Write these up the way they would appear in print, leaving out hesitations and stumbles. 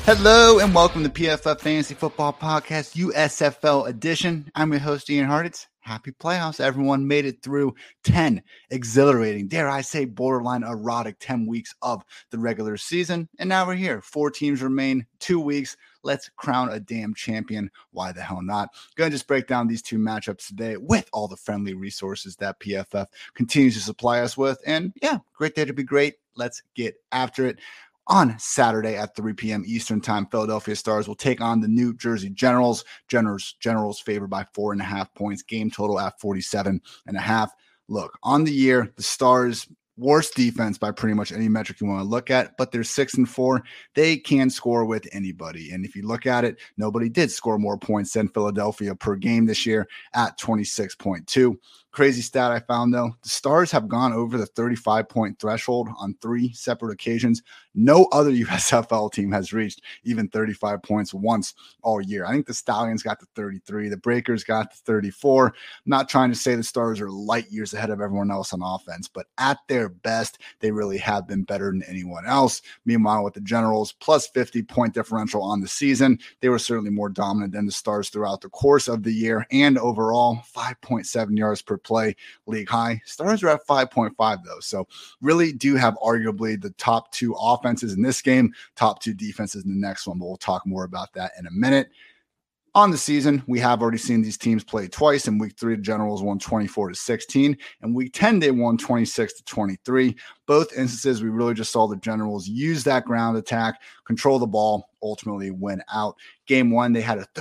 Hello and welcome to PFF Fantasy Football Podcast USFL edition. I'm your host, Ian Hartitz. Happy playoffs. Everyone made it through 10 exhilarating, dare I say, borderline erotic 10 weeks of the regular season. And now we're here. 4 teams remain, 2 weeks. Let's crown a damn champion. Why the hell not? Going to just break down these 2 matchups today with all the friendly resources that PFF continues to supply us with. And yeah, great day to be great. Let's get after it. On Saturday at 3 p.m. Eastern Time, Philadelphia Stars will take on the New Jersey Generals. Generals favored by 4.5 points. Game total at 47.5. Look, on the year, the Stars worst defense by pretty much any metric you want to look at, but they're 6-4. They can score with anybody. And if you look at it, nobody did score more points than Philadelphia per game this year at 26.2. Crazy stat I found, though. The Stars have gone over the 35-point threshold on 3 separate occasions. No other USFL team has reached even 35 points once all year. I think the Stallions got to 33. The Breakers got to 34. I'm not trying to say the Stars are light years ahead of everyone else on offense, but at their best, they really have been better than anyone else. Meanwhile, with the Generals, plus 50-point differential on the season, they were certainly more dominant than the Stars throughout the course of the year. And overall, 5.7 yards per play, league high. Stars are at 5.5 though, so really do have arguably the top 2 offenses in this game, top 2 defenses in the next one, but we'll talk more about that in a minute. On the season, we have already seen these teams play twice. In week 3, the Generals won 24-16. In week 10, they won 26-23. Both instances, we really just saw the Generals use that ground attack, control the ball, ultimately win out. Game 1, they had a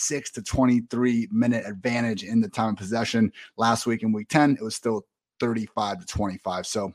36-23 minute advantage in the time of possession. Last week in week 10, it was still 35-25. So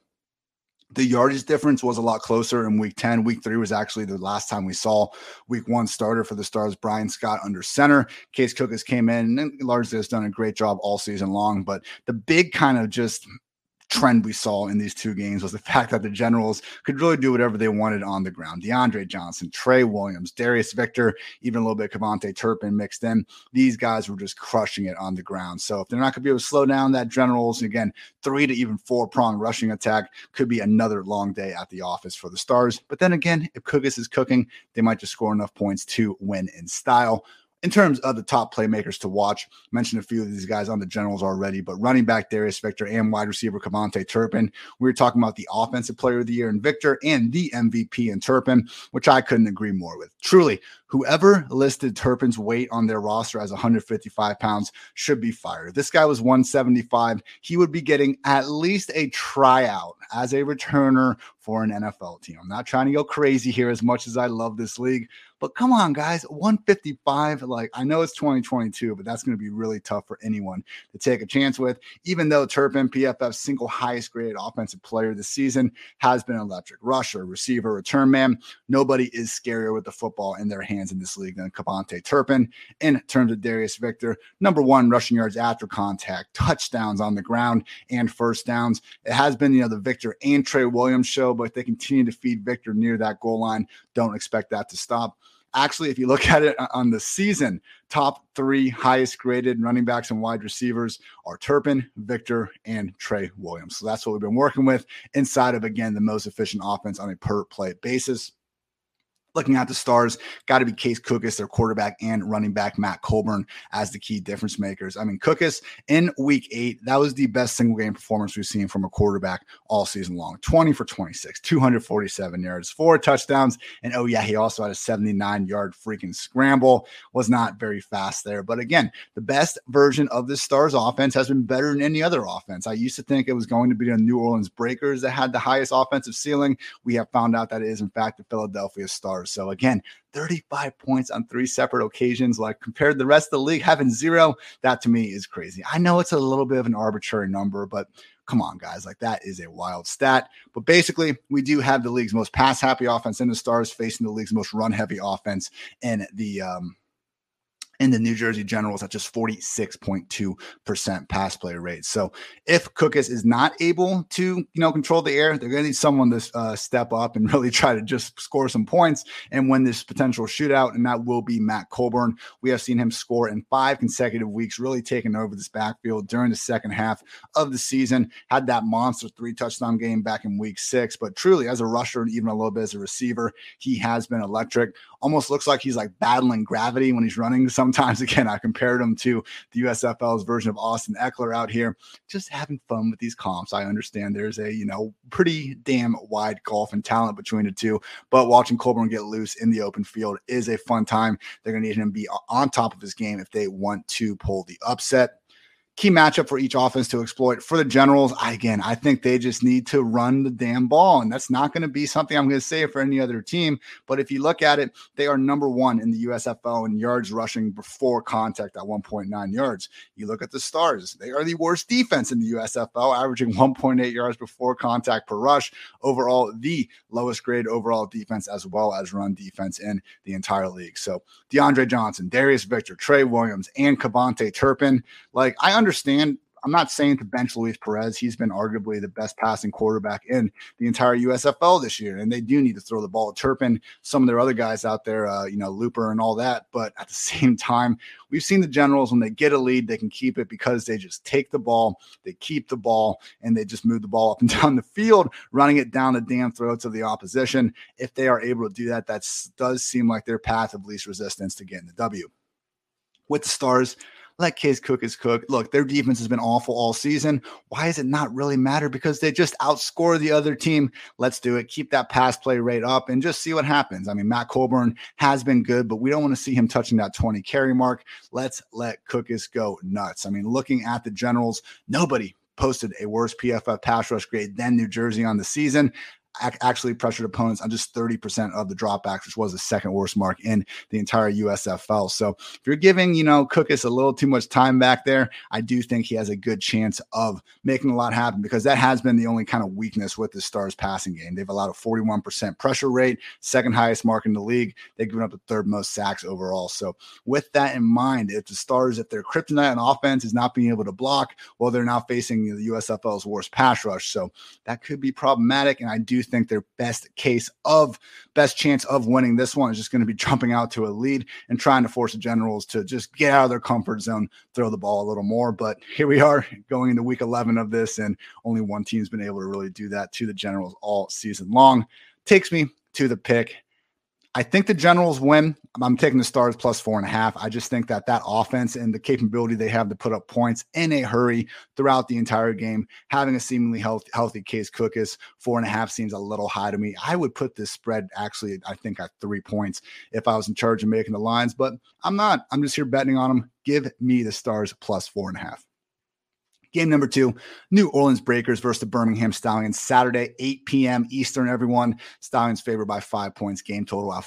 the yardage difference was a lot closer in week 10. Week 3 was actually the last time we saw week 1 starter for the Stars, Brian Scott, under center. Case Cookus came in and largely has done a great job all season long. But the big kind of just trend we saw in these 2 games was the fact that the Generals could really do whatever they wanted on the ground. DeAndre Johnson, Trey Williams, Darius Victor, even a little bit KaVontae Turpin mixed in. These guys were just crushing it on the ground. So if they're not going to be able to slow down that Generals, again, 3 to even 4-prong rushing attack, could be another long day at the office for the Stars. But then again, if Cookus is cooking, they might just score enough points to win in style. In terms of the top playmakers to watch, I mentioned a few of these guys on the Generals already, but running back Darius Victor and wide receiver KaVontae Turpin. We were talking about the offensive player of the year in Victor and the MVP in Turpin, which I couldn't agree more with. Truly, whoever listed Turpin's weight on their roster as 155 pounds should be fired. This guy was 175. He would be getting at least a tryout as a returner for an NFL team. I'm not trying to go crazy here as much as I love this league, but come on, guys, 155, like I know it's 2022, but that's going to be really tough for anyone to take a chance with, even though Turpin, PFF's single highest graded offensive player this season, has been electric. Rusher, receiver, return man. Nobody is scarier with the football in their hands in this league than KaVontae Turpin. In terms of Darius Victor, number 1 rushing yards after contact, touchdowns on the ground, and first downs. It has been, the Victor and Trey Williams show, but if they continue to feed Victor near that goal line, don't expect that to stop. Actually, if you look at it on the season, top 3 highest graded running backs and wide receivers are Turpin, Victor, and Trey Williams. So that's what we've been working with inside of, again, the most efficient offense on a per play basis. Looking at the Stars, got to be Case Cookus, their quarterback, and running back Matt Colburn as the key difference makers. I mean, Cookus in week 8, that was the best single game performance we've seen from a quarterback all season long. 20 for 26, 247 yards, 4 touchdowns. And oh yeah, he also had a 79-yard freaking scramble. Was not very fast there. But again, the best version of the Stars offense has been better than any other offense. I used to think it was going to be the New Orleans Breakers that had the highest offensive ceiling. We have found out that it is in fact the Philadelphia Stars. So again, 35 points on 3 separate occasions, like compared to the rest of the league having 0, that to me is crazy. I know it's a little bit of an arbitrary number, but come on, guys, like that is a wild stat. But basically, we do have the league's most pass-happy offense in the Stars facing the league's most run-heavy offense in the in the New Jersey Generals at just 46.2% pass play rate. So if Cookus is not able to, control the air, they're going to need someone to step up and really try to just score some points and win this potential shootout, and that will be Matt Colburn. We have seen him score in 5 consecutive weeks, really taking over this backfield during the second half of the season. Had that monster 3-touchdown game back in week 6, but truly as a rusher and even a little bit as a receiver, he has been electric. Almost looks like he's like battling gravity when he's running. Sometimes, again, I compared him to the USFL's version of Austin Eckler out here, just having fun with these comps. I understand there's a, pretty damn wide gulf in talent between the two, but watching Colburn get loose in the open field is a fun time. They're going to need him to be on top of his game if they want to pull the upset. Key matchup for each offense to exploit for the Generals. I think they just need to run the damn ball, and that's not going to be something I'm going to say for any other team. But if you look at it, they are number 1 in the USFL in yards rushing before contact at 1.9 yards. You look at the Stars, they are the worst defense in the USFL, averaging 1.8 yards before contact per rush. Overall, the lowest grade overall defense as well as run defense in the entire league. So DeAndre Johnson, Darius Victor, Trey Williams, and Cavante Turpin, I understand. I'm not saying to bench Luis Perez. He's been arguably the best passing quarterback in the entire USFL this year, and they do need to throw the ball at Turpin. Some of their other guys out there, Looper and all that. But at the same time, we've seen the Generals, when they get a lead, they can keep it because they just take the ball, they keep the ball, and they just move the ball up and down the field, running it down the damn throats of the opposition. If they are able to do that, that does seem like their path of least resistance to getting the W. With the Stars, let Case Cookus cook. Look, their defense has been awful all season. Why does it not really matter? Because they just outscore the other team. Let's do it. Keep that pass play rate up and just see what happens. I mean, Matt Colburn has been good, but we don't want to see him touching that 20 carry mark. Let's let Cookus go nuts. I mean, looking at the Generals, nobody posted a worse PFF pass rush grade than New Jersey on the season. Actually pressured opponents on just 30% of the dropbacks, which was the second worst mark in the entire USFL. So if you're giving, Cookus a little too much time back there, I do think he has a good chance of making a lot happen, because that has been the only kind of weakness with the Stars passing game. They've allowed a 41% pressure rate, second highest mark in the league. They've given up the 3rd most sacks overall. So with that in mind, if the Stars, if their kryptonite on offense is not being able to block, well, they're now facing the USFL's worst pass rush. So that could be problematic. And I do think their best chance of winning this one is just going to be jumping out to a lead and trying to force the Generals to just get out of their comfort zone, throw the ball a little more. But here we are going into week 11 of this, and only one team's been able to really do that to the Generals all season long. Takes me to the pick. I think the Generals win. I'm taking the Stars plus 4.5. I just think that offense and the capability they have to put up points in a hurry throughout the entire game, having a seemingly healthy Case Cookus, 4.5 seems a little high to me. I would put this spread actually, I think, at 3 points if I was in charge of making the lines, but I'm not. I'm just here betting on them. Give me the Stars plus 4.5. Game number 2, New Orleans Breakers versus the Birmingham Stallions, Saturday, 8 p.m. Eastern, everyone. Stallions favored by 5 points, game total at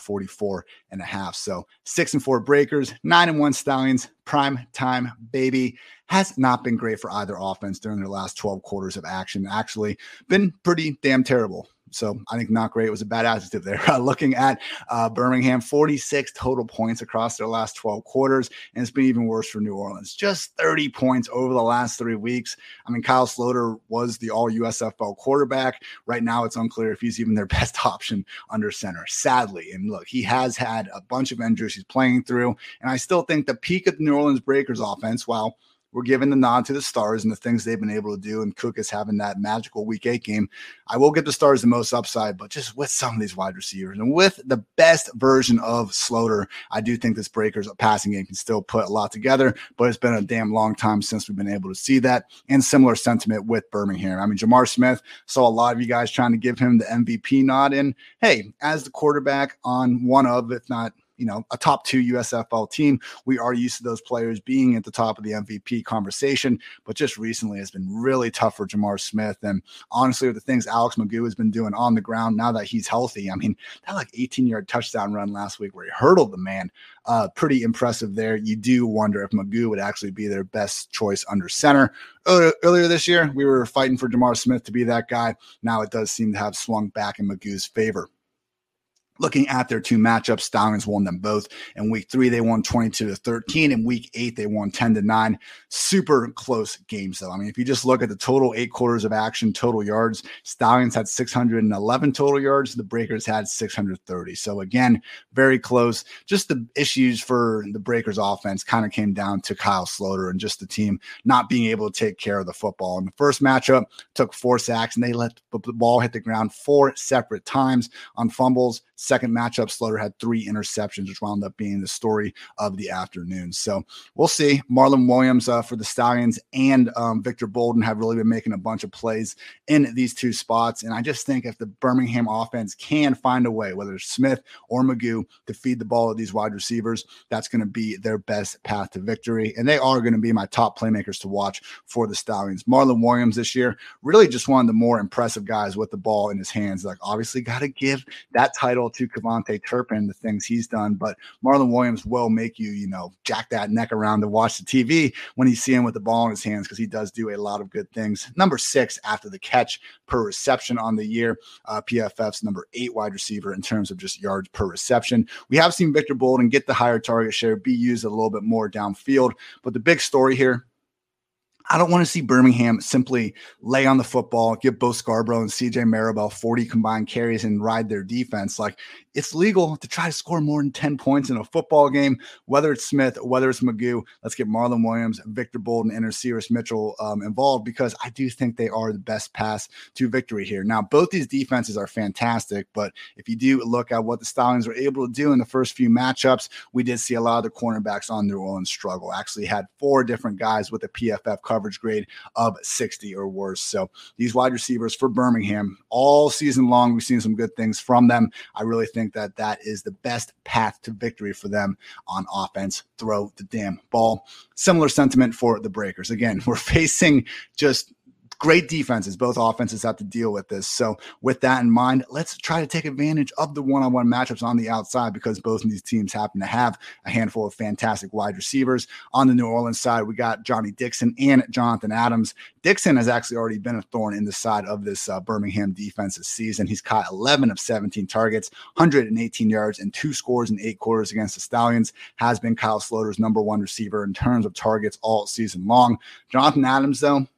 44.5. So 6-4 Breakers, 9-1 Stallions, prime time, baby. Has not been great for either offense during their last 12 quarters of action. Actually been pretty damn terrible. So I think not great was a bad adjective there. Looking at Birmingham, 46 total points across their last 12 quarters, and it's been even worse for New Orleans. Just 30 points over the last 3 weeks. I mean, Kyle Sloter was the all-USFL quarterback. Right now, it's unclear if he's even their best option under center, sadly. And look, he has had a bunch of injuries he's playing through, and I still think the peak of the New Orleans Breakers offense, while we're giving the nod to the Stars and the things they've been able to do, and Cook is having that magical week 8 game, I will give the Stars the most upside, but just with some of these wide receivers and with the best version of Sloter, I do think this Breakers passing game can still put a lot together, but it's been a damn long time since we've been able to see that. And similar sentiment with Birmingham. I mean, Jamar Smith, saw a lot of you guys trying to give him the MVP nod, and hey, as the quarterback on one of, if not, a top 2 USFL team, we are used to those players being at the top of the MVP conversation, but just recently it's been really tough for Jamar Smith. And honestly, with the things Alex McGough has been doing on the ground now that he's healthy, I mean, that 18-yard touchdown run last week where he hurdled the man, pretty impressive there. You do wonder if McGough would actually be their best choice under center. Earlier this year, we were fighting for Jamar Smith to be that guy. Now it does seem to have swung back in McGough's favor. Looking at their two matchups, Stallions won them both. In week 3, they won 22-13. In week 8, they won 10-9. Super close games, though. I mean, if you just look at the total 8 quarters of action, total yards, Stallions had 611 total yards. The Breakers had 630. So again, very close. Just the issues for the Breakers offense kind of came down to Kyle Sloter and just the team not being able to take care of the football. In the first matchup, took 4 sacks, and they let the ball hit the ground 4 separate times on fumbles. Second matchup, Sloter had 3 interceptions, which wound up being the story of the afternoon. So we'll see. Marlon Williams for the Stallions and Victor Bolden have really been making a bunch of plays in these two spots. And I just think if the Birmingham offense can find a way, whether it's Smith or Magoo, to feed the ball to these wide receivers, that's going to be their best path to victory. And they are going to be my top playmakers to watch for the Stallions. Marlon Williams this year, really just one of the more impressive guys with the ball in his hands. Like, obviously got to give that title to KaVontae Turpin, the things he's done, but Marlon Williams will make you, jack that neck around to watch the TV when you see him with the ball in his hands, because he does do a lot of good things. Number 6 after the catch per reception on the year. PFF's number 8 wide receiver in terms of just yards per reception. We have seen Victor Bolden get the higher target share, be used a little bit more downfield, but the big story here, I don't want to see Birmingham simply lay on the football, give Bo Scarborough and CJ Maribel 40 combined carries and ride their defense. Like, it's legal to try to score more than 10 points in a football game, whether it's Smith, whether it's Magoo. Let's get Marlon Williams, Victor Bolden, and Cyrus Mitchell involved, because I do think they are the best path to victory here. Now, both these defenses are fantastic, but if you do look at what the Stallions were able to do in the first few matchups, we did see a lot of the cornerbacks on New Orleans struggle. Actually had 4 different guys with a PFF coverage grade of 60 or worse. So these wide receivers for Birmingham all season long, we've seen some good things from them. I really think that is the best path to victory for them on offense. Throw the damn ball. Similar sentiment for the Breakers. Again, we're facing just great defenses. Both offenses have to deal with this. So with that in mind, let's try to take advantage of the one-on-one matchups on the outside, because both of these teams happen to have a handful of fantastic wide receivers. On the New Orleans side, we got Johnny Dixon and Jonathan Adams. Dixon has actually already been a thorn in the side of this Birmingham defense this season. He's caught 11 of 17 targets, 118 yards, and 2 scores in 8 quarters against the Stallions. Has been Kyle Sloter's number 1 receiver in terms of targets all season long. Jonathan Adams, though,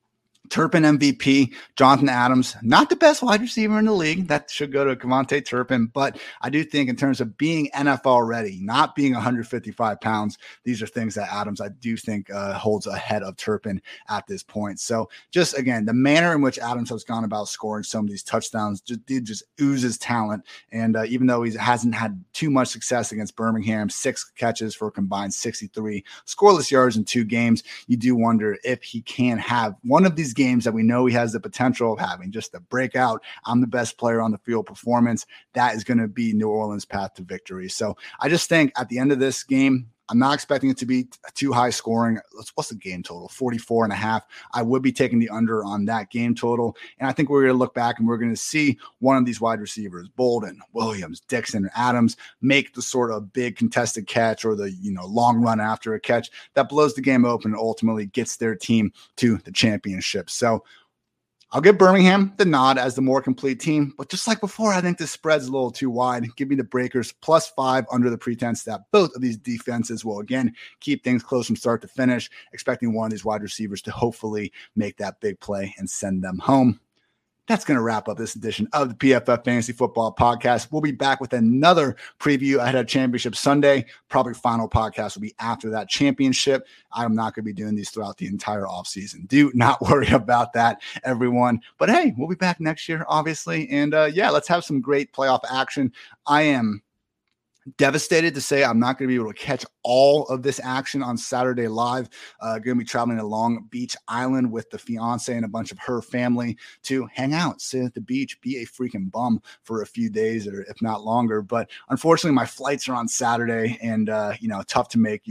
Turpin MVP, Jonathan Adams, not the best wide receiver in the league. That should go to KaVontae Turpin. But I do think in terms of being NFL ready, not being 155 pounds, these are things that Adams, I do think, holds ahead of Turpin at this point. So just, again, the manner in which Adams has gone about scoring some of these touchdowns just oozes talent. And even though he hasn't had too much success against Birmingham, 6 catches for a combined 63 scoreless yards in 2 games, you do wonder if he can have one of these games that we know he has the potential of having, just a breakout, I'm the best player on the field performance. That is going to be New Orleans' path to victory. So I just think at the end of this game, I'm not expecting it to be too high scoring. What's the game total? 44.5. I would be taking the under on that game total. And I think we're going to look back and we're going to see one of these wide receivers, Bolden, Williams, Dixon, and Adams, make the sort of big contested catch or the long run after a catch that blows the game open and ultimately gets their team to the championship. So I'll give Birmingham the nod as the more complete team, but just like before, I think the spread's a little too wide. Give me the Breakers +5 under the pretense that both of these defenses will, again, keep things close from start to finish, expecting one of these wide receivers to hopefully make that big play and send them home. That's going to wrap up this edition of the PFF Fantasy Football Podcast. We'll be back with another preview ahead of Championship Sunday. Probably final podcast will be after that championship. I'm not going to be doing these throughout the entire offseason. Do not worry about that, everyone. But hey, we'll be back next year, obviously. And let's have some great playoff action. I am devastated to say I'm not going to be able to catch all of this action on Saturday Live. Going to be traveling to Long Beach Island with the fiance and a bunch of her family to hang out, sit at the beach, be a freaking bum for a few days or if not longer. But unfortunately, my flights are on Saturday, and tough to make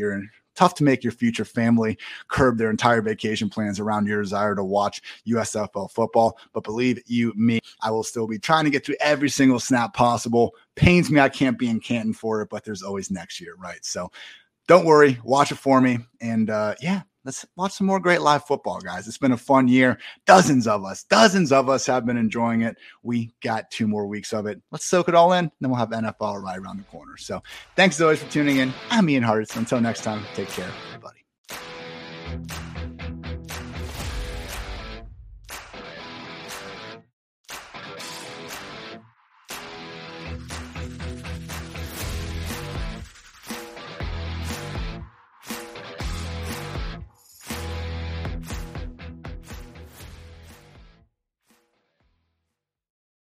your future family curb their entire vacation plans around your desire to watch USFL football. But believe you me, I will still be trying to get to every single snap possible. Pains me I can't be in Canton for it, but there's always next year, right? So don't worry, watch it for me. And let's watch some more great live football, guys. It's been a fun year. Dozens of us have been enjoying it. We got 2 more weeks of it. Let's soak it all in. Then we'll have NFL right around the corner. So thanks as always for tuning in. I'm Ian Hartitz. Until next time, take care.